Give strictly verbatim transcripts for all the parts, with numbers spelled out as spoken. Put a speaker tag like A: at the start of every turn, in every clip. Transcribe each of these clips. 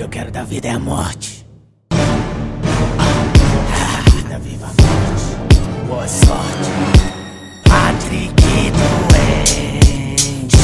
A: que eu quero da vida é a morte. Ah, vida, viva a morte. Boa sorte. Patrick doente.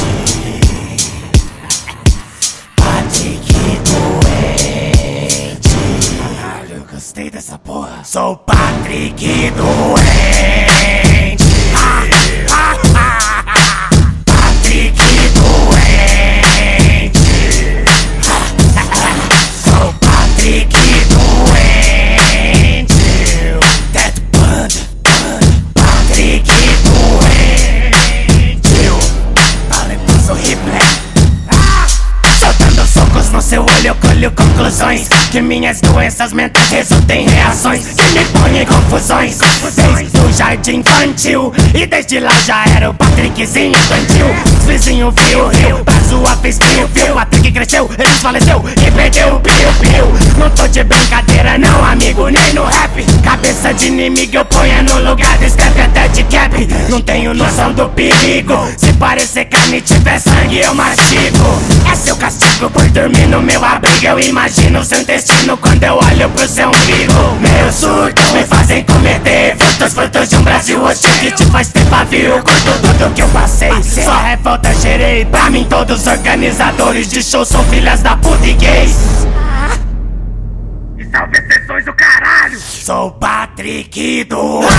A: Patrick doente. Caralho, eu gostei dessa porra. Sou Patrick doente. Ah, ah, ah, ah. Patrick doente. Ah, ah, ah. Sou Patrick doente. Dead Band, Patrick doente. Falei pro seu replay. Ah! Soltando socos no seu olho, eu colho conclusões que minhas doenças mentais resultam em reações que me põem em confusões. Desde o jardim infantil, e desde lá já era o Patrickzinho infantil. Os vizinhos viu o rio, pra zoar fez pio-pio. Patrick cresceu, ele desfaleceu e perdeu o pio-pio. Não tô de brincadeira não, amigo, nem no rap. Cabeça de inimigo eu ponho no lugar do step até de cap. Não tenho noção do perigo, se parecer carne tiver sangue eu mastigo. É seu castigo por dormir no meu abrigo. Eu imagino seu intestino quando eu olho pro seu umbigo. Meus surtos me fazem cometer frutos, frutos de um Brasil hostil que te faz ter pavio. Curto tudo que eu passei, só revolta gerei. Pra mim todos os organizadores de show são filhas da puta e gays. E salve exceções do caralho. Sou Patrick doente.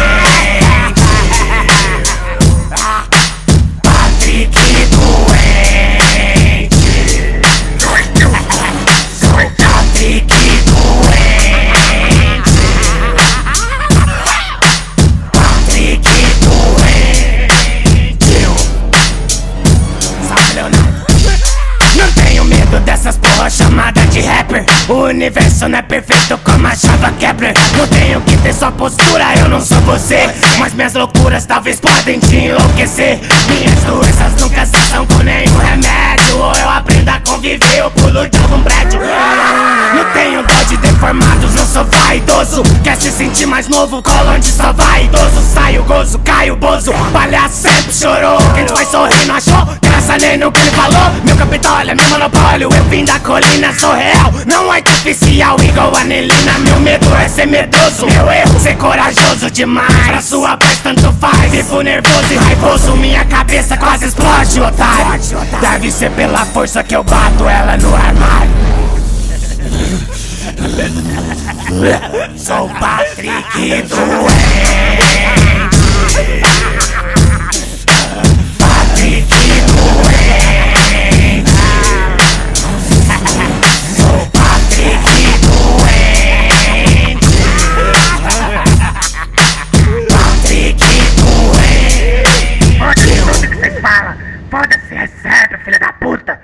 A: Patrick doente. Sou Patrick doente. Patrick doente. Salve, Leonardo. Não tenho medo dessas porra chamada de rapper. O universo não é perfeito como achava Kepler. Não tenho que ter sua postura, eu não sou você. Mas minhas loucuras talvez podem te enlouquecer. Minhas doenças nunca cessam com nenhum remédio. Ou eu aprendo a conviver ou pulo de algum prédio. Não tenho dó de deformados, não sou vaidoso. Quer se sentir mais novo, cola onde só vai idoso. Sai o gozo, cai o bozo, palhaço sempre chorou. Quem te faz sorrir não achou graça nem no que ele falou. Meu Capitólio, meu monopólio, eu vim da colina. Sou real, não artificial, igual anelina. Meu medo é ser medroso, meu erro ser corajoso demais. Pra sua paz tanto faz, vivo nervoso e raivoso. Minha cabeça quase explode, otário. Deve ser pela força que eu bato ela no armário. Sou Patrick doente. Patrick doente. Sou Patrick doente. Patrick doente. Foda-se tudo que vocês falam. Foda-se, recebe, filha da puta.